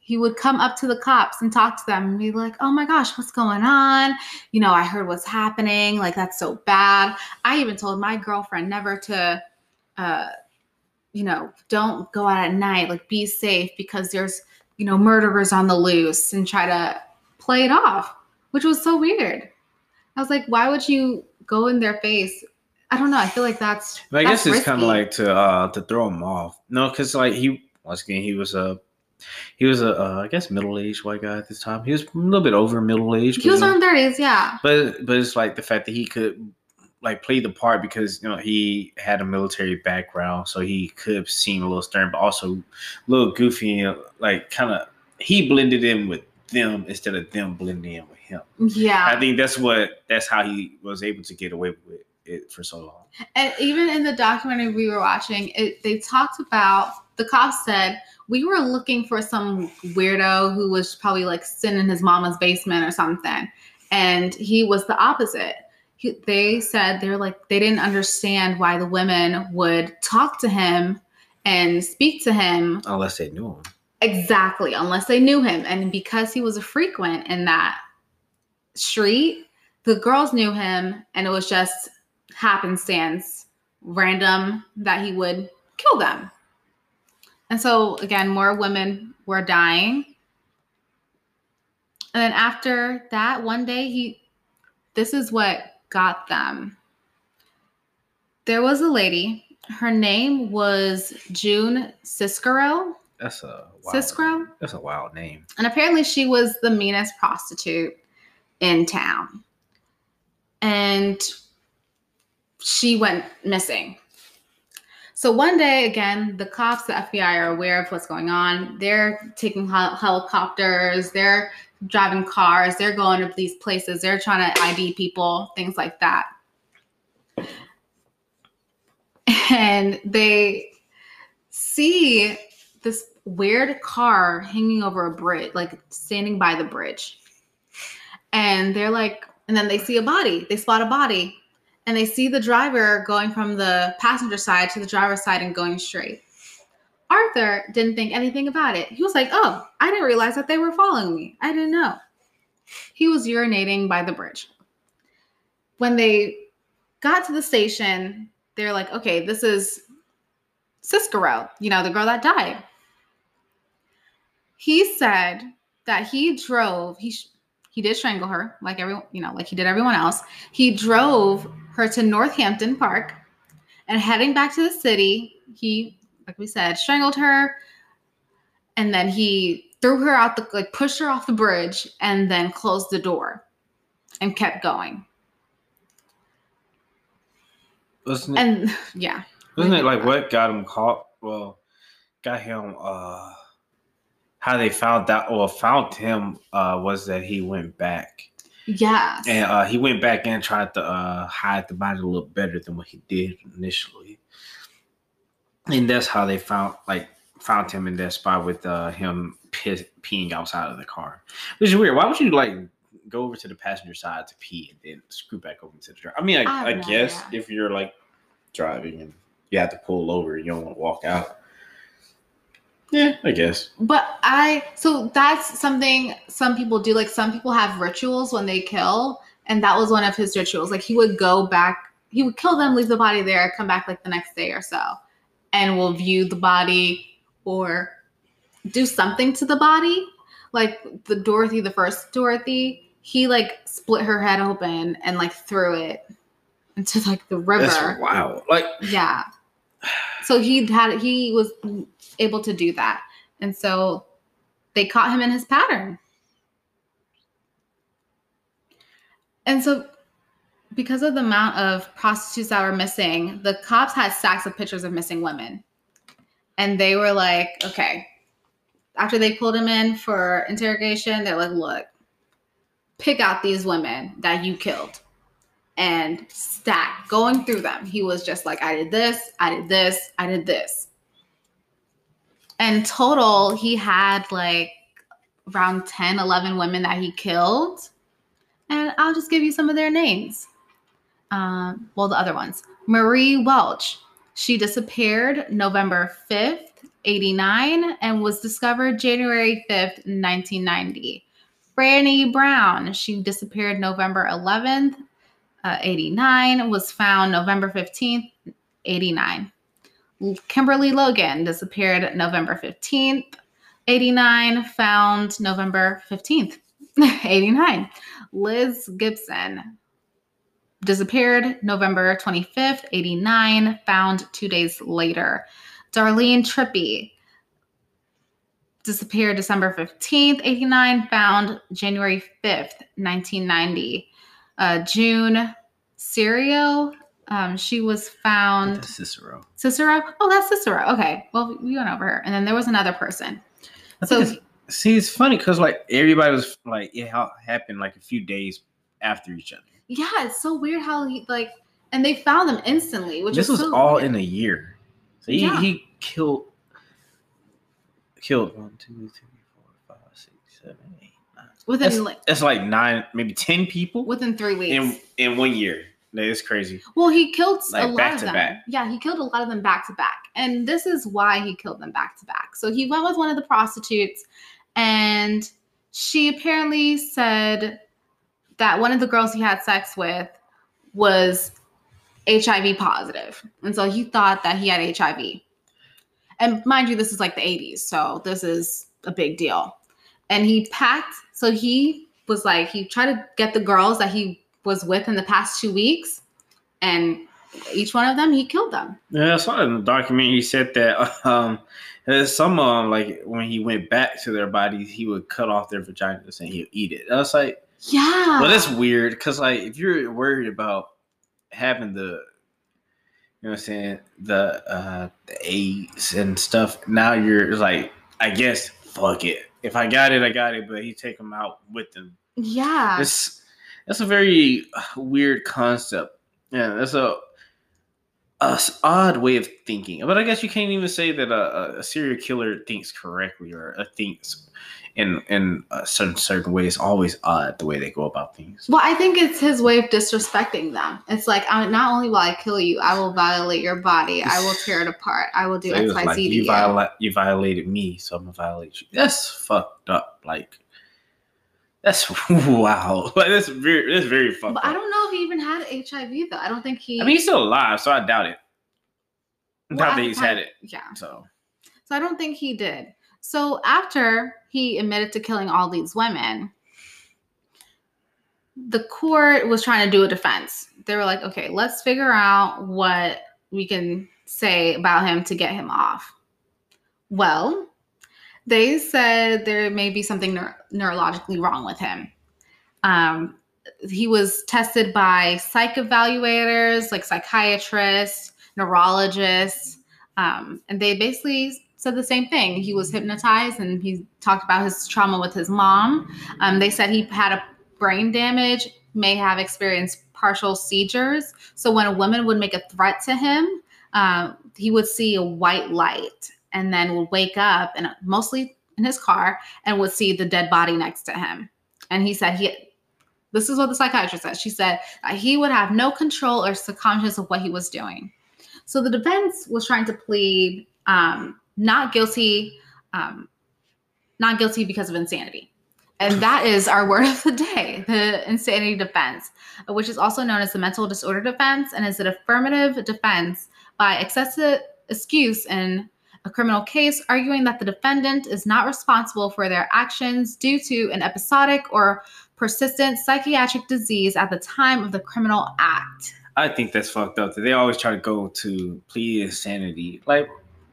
he would come up to the cops and talk to them and be like, oh my gosh, what's going on? You know, I heard what's happening. Like, that's so bad. I even told my girlfriend never to, uh, you know, don't go out at night, like be safe because there's, you know, murderers on the loose, and try to play it off, which was so weird. I was like, why would you go in their face? I don't know. I feel like that's. But I that's guess it's kind of risky. like to uh to throw him off. No, because like he once again he was a he was a uh, I guess middle aged white guy at this time. He was a little bit over middle aged. He was you know, on thirties, yeah. But but it's like the fact that he could like play the part because you know he had a military background, so he could seem a little stern, but also a little goofy. And, like kind of he blended in with them instead of them blending in with him. Yeah. I think that's what that's how he was able to get away with it for so long. And even in the documentary we were watching, it, they talked about, the cops said, we were looking for some weirdo who was probably like sitting in his mama's basement or something. And he was the opposite. He, they said they're like, they didn't understand why the women would talk to him and speak to him. Unless they knew him. Exactly. Unless they knew him. And because he was a frequent in that street, the girls knew him, and it was just happenstance, random, that he would kill them. And so again, more women were dying. And then after that, one day he, this is what got them. There was a lady, her name was June Siskaro. That's a wild Siskaro? name. That's a wild name. And apparently she was the meanest prostitute in town. And she went missing. So one day, again, the cops, the F B I are aware of what's going on. They're taking hel- helicopters. They're driving cars. They're going to these places. They're trying to I D people, things like that. And they see this weird car hanging over a bridge, like standing by the bridge. And they're like, and then they see a body. They spot a body. And they see the driver going from the passenger side to the driver's side and going straight. Arthur didn't think anything about it. He was like, oh, I didn't realize that they were following me. I didn't know. He was urinating by the bridge. When they got to the station, they're like, okay, this is Siskaro, you know, the girl that died. He said that he drove, he sh- he did strangle her, like everyone, you know, like he did everyone else. He drove her to Northampton Park, and heading back to the city, he, like we said, strangled her, and then he threw her out the, like pushed her off the bridge, and then closed the door and kept going. Wasn't it, And yeah. wasn't it like what got him caught? Well, got him, uh, how they found that or found him uh, was that he went back. Yes. And uh, he went back and tried to uh, hide the body a little better than what he did initially. And that's how they found like found him in that spot with uh, him piss, peeing outside of the car. Which is weird. Why would you like go over to the passenger side to pee and then scoot back over to the driver? I mean, I, I I, have no guess idea. if you're like driving and you have to pull over, you don't want to walk out. Yeah, I guess. But I, so that's something some people do. Like some people have rituals when they kill. And that was one of his rituals. Like he would go back, he would kill them, leave the body there, come back like the next day or so. And will view the body or do something to the body. Like the Dorothy, the first Dorothy, he like split her head open and like threw it into like the river. That's wild. Like, yeah. So he had, he was able to do that. And so they caught him in his pattern. And so because of the amount of prostitutes that were missing, the cops had stacks of pictures of missing women. And they were like, okay, after they pulled him in for interrogation, they're like, look, pick out these women that you killed. And stack, going through them. He was just like, I did this, I did this, I did this. And total, he had like around ten, eleven women that he killed. And I'll just give you some of their names. Um, well, the other ones. Marie Welch. She disappeared November fifth, eighty-nine, and was discovered January fifth, nineteen ninety. Franny Brown, she disappeared November eleventh, uh, eighty-nine, was found November fifteenth, eighty-nine. Kimberly Logan disappeared November fifteenth, eighty-nine, found November fifteenth, eighty-nine. Liz Gibson disappeared November twenty-fifth, eighty-nine, found two days later. Darlene Trippy disappeared December fifteenth, eighty-nine, found January fifth, nineteen ninety. Uh, June Serio, um, she was found. That's Cicero. Cicero? Oh, that's Cicero. Okay. Well, we went over her. And then there was another person. I So, think it's, see, it's funny because like everybody was like, it ha- happened like a few days after each other. yeah, it's so weird how he, like, and they found them instantly, which This is was so all weird. in a year. So he, Yeah. he killed, killed one, two, three, four, five, six, seven, eight, nine. Within, That's, like, that's like nine, maybe ten people within three weeks. in in one year. That is crazy. Well, he killed Like, a lot back of to them. back. Yeah, he killed a lot of them back to back. And this is why he killed them back to back. So he went with one of the prostitutes, and she apparently said that one of the girls he had sex with was H I V positive. And so he thought that he had H I V. And mind you, this is like the eighties. So this is a big deal. And he packed, so he was like, he tried to get the girls that he was with in the past two weeks, and each one of them, he killed them. Yeah, I saw in the documentary. He said that um, there's some of them, like when he went back to their bodies, he would cut off their vaginas and he'd eat it. I was like, Yeah. well, that's weird because like if you're worried about having the, you know what I'm saying, the uh, the AIDS and stuff, now you're like, I guess, fuck it. If I got it, I got it. But he take them out with them. Yeah. It's that's a very weird concept. Yeah, that's a, a s- odd way of thinking. But I guess you can't even say that a, a serial killer thinks correctly or uh, thinks in in a certain certain way. It's always odd the way they go about things. Well, I think it's his way of disrespecting them. It's like, I, not only will I kill you, I will violate your body. I will tear it apart. I will do So it X, was Y, like, Z to you, you. viola- you violated me, so I'm gonna violate you. That's fucked up. Like that's wow. Like that's very that's very fucked But up. I don't know if he even had H I V, though. I don't think he. I mean, he's still alive, so I doubt it. I Well, doubt at that the he's time- had it. Yeah. So So I don't think he did. So after he admitted to killing all these women, the court was trying to do a defense. They were like, okay, let's figure out what we can say about him to get him off. Well, they said there may be something neuro- neurologically wrong with him. Um, he was tested by psych evaluators, like psychiatrists, neurologists, um, and they basically said the same thing. He was hypnotized, and he talked about his trauma with his mom. Um, they said he had a brain damage, may have experienced partial seizures. So when a woman would make a threat to him, uh, he would see a white light and then would wake up, and mostly in his car, and would see the dead body next to him. And he said he, this is what the psychiatrist said. She said that he would have no control or subconscious of what he was doing. So the defense was trying to plead um, not guilty, um, not guilty because of insanity. And that is our word of the day, the insanity defense, which is also known as the mental disorder defense, and is an affirmative defense by excessive excuse in a criminal case, arguing that the defendant is not responsible for their actions due to an episodic or persistent psychiatric disease at the time of the criminal act. I think that's fucked up. That they always try to go to plead insanity. Like,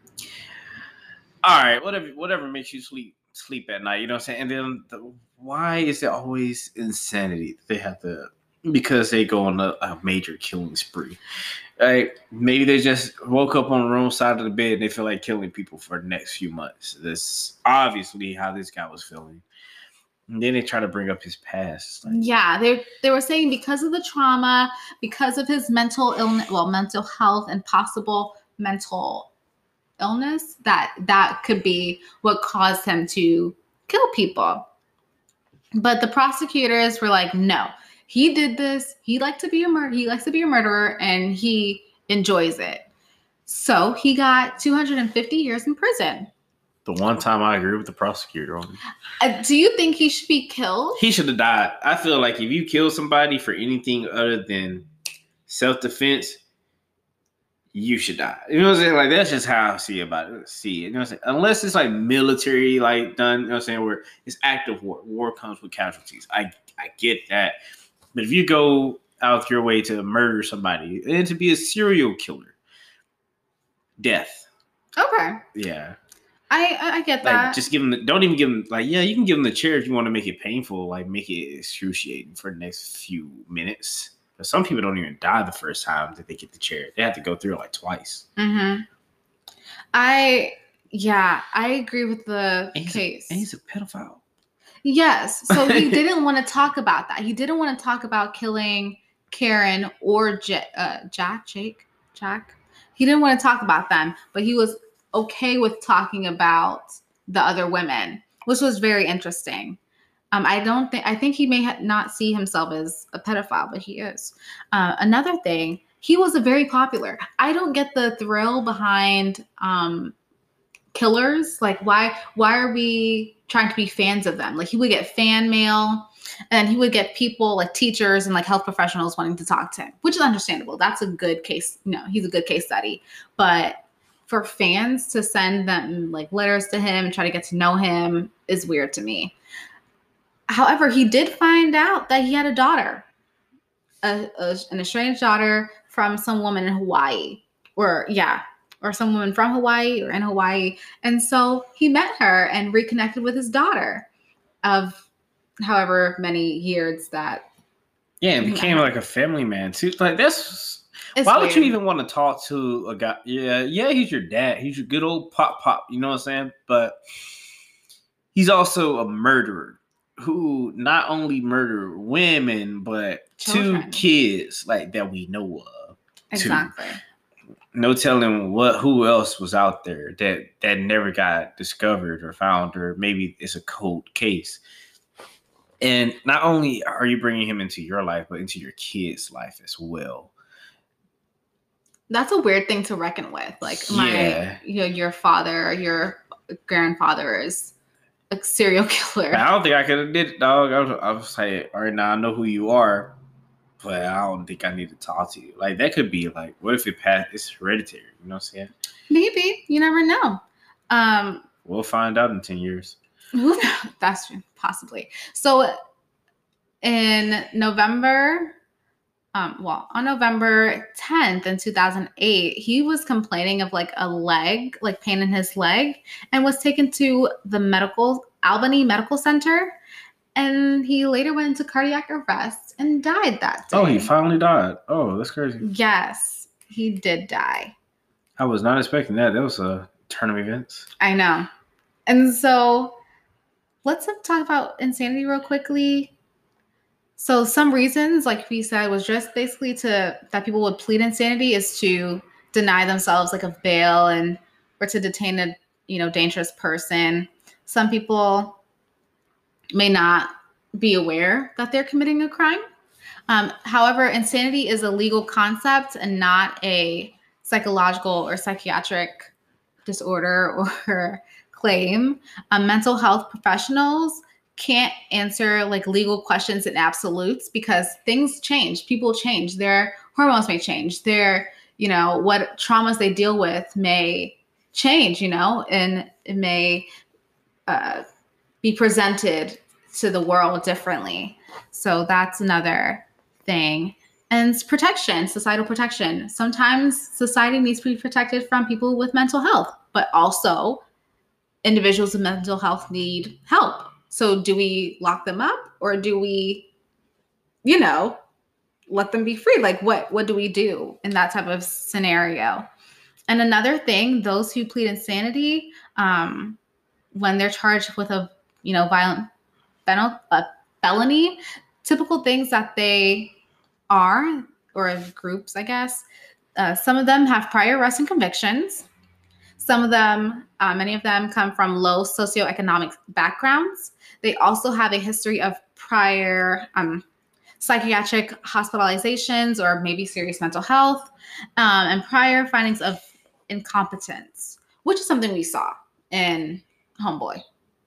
all right, whatever, whatever makes you sleep sleep at night. You know what I'm saying? And then the, why is it always insanity? They have to because they go on a, a major killing spree. Like maybe they just woke up on the wrong side of the bed and they feel like killing people for the next few months. That's obviously how this guy was feeling. And then they try to bring up his past. Like, Yeah, they they were saying because of the trauma, because of his mental illness, well, mental health and possible mental illness, that that could be what caused him to kill people. But the prosecutors were like, no, he did this. He liked to be a mur- he likes to be a murderer, and he enjoys it. So he got two hundred fifty years in prison. The one time I agree with the prosecutor on it. Uh, do you think he should be killed? He should have died. I feel like if you kill somebody for anything other than self-defense, you should die. You know what I'm saying? Like, that's just how I see about it. See it. You know what I'm saying? Unless it's like military, like done, you know what I'm saying, where it's active war. War comes with casualties. I I get that. But if you go out your way to murder somebody and to be a serial killer, death. Okay. Yeah. I I get Like, that. just give them. The, don't even give them. Like, yeah, you can give them the chair if you want to make it painful. Like, make it excruciating for the next few minutes. But some people don't even die the first time that they get the chair. They have to go through it like twice. Mm-hmm. I yeah, I agree with the And he's case. A, and he's a pedophile. Yes. So he didn't want to talk about that. He didn't want to talk about killing Karen or J- uh, Jack, Jake, Jack. He didn't want to talk about them, but he was okay with talking about the other women, which was very interesting. Um, I don't think, I think he may ha- not see himself as a pedophile, but he is. Uh, another thing, he was a very popular. I don't get the thrill behind um, killers. Like, why, why are we trying to be fans of them? Like, he would get fan mail, and he would get people like teachers and like health professionals wanting to talk to him, which is understandable. That's a good case. You know, he's a good case study. But for fans to send them like letters to him and try to get to know him is weird to me. However, he did find out that he had a daughter, a, a, an estranged daughter from some woman in Hawaii, or yeah, or some woman from Hawaii or in Hawaii. And so he met her and reconnected with his daughter of however many years that. Yeah, and became like a family man too. Like, that's It's why weird. would you even want to talk to a guy? Yeah, yeah, he's your dad. He's your good old pop pop. You know what I'm saying? But he's also a murderer who not only murdered women, but Children. two kids like that we know of. Exactly. Two. No telling what who else was out there that that never got discovered or found, or maybe it's a cold case. And not only are you bringing him into your life, but into your kid's life as well. That's a weird thing to reckon with. Like, my, Yeah. you know, your father, your grandfather is a serial killer. I don't think I could have did it, dog. I was, I was like, all right, now I know who you are, but I don't think I need to talk to you. Like, that could be like, what if it passed? It's hereditary. You know what I'm saying? Maybe. You never know. Um, We'll find out in ten years. That's true, possibly. So in November, um, well, on November tenth in two thousand eight, he was complaining of like a leg, like pain in his leg, and was taken to the medical Albany Medical Center. And he later went into cardiac arrest and died that day. Oh, he finally died. Oh, that's crazy. Yes, he did die. I was not expecting that. That was a turn of events. I know. And so let's talk about insanity real quickly. So some reasons, like we said, was just basically to that people would plead insanity is to deny themselves like a bail and or to detain a you know dangerous person. Some people may not be aware that they're committing a crime. Um, however, insanity is a legal concept and not a psychological or psychiatric disorder or claim. Um, mental health professionals can't answer like legal questions in absolutes because things change. People change. Their hormones may change. Their, you know, what traumas they deal with may change, you know, and it may uh, be presented to the world differently. So that's another thing. And protection, societal protection. Sometimes society needs to be protected from people with mental health, but also individuals with mental health need help. So do we lock them up or do we, you know, let them be free? Like what, what do we do in that type of scenario? And another thing, those who plead insanity, um, when they're charged with a, you know, violent fel- a felony, typical things that they are, or groups, I guess, uh, some of them have prior arrests and convictions. Some of them, uh, many of them come from low socioeconomic backgrounds. They also have a history of prior um, psychiatric hospitalizations or maybe serious mental health um, and prior findings of incompetence, which is something we saw in Homeboy.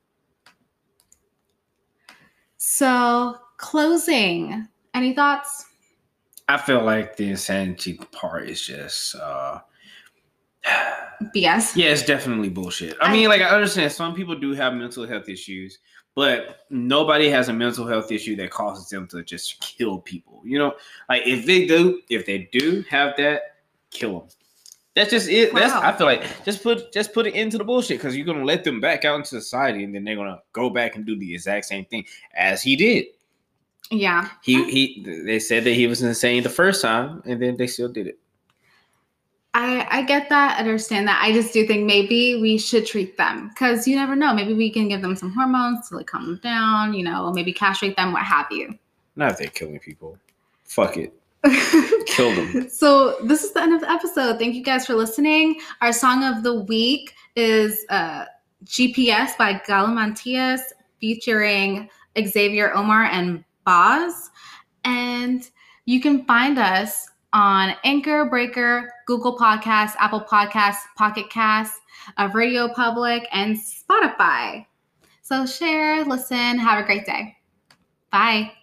So, closing. Any thoughts? I feel like the insanity part is just uh B S. Yeah, it's definitely bullshit. I, I mean, like I understand some people do have mental health issues, but nobody has a mental health issue that causes them to just kill people. You know, like if they do, if they do have that, kill them. That's just it. Wow. That's I feel like just put just put it into the bullshit because you're gonna let them back out into society and then they're gonna go back and do the exact same thing as he did. Yeah. He he. They said that he was insane the first time, and then they still did it. I, I get that, understand that. I just do think maybe we should treat them because you never know. Maybe we can give them some hormones to like calm them down, you know, maybe castrate them, what have you. Not if they're killing people. Fuck it. Kill them. So this is the end of the episode. Thank you guys for listening. Our song of the week is uh, G P S by Galamantias featuring Xavier Omar and Boz. And you can find us on Anchor, Breaker, Google Podcasts, Apple Podcasts, Pocket Casts, uh, Radio Public, and Spotify. So share, listen, have a great day. Bye.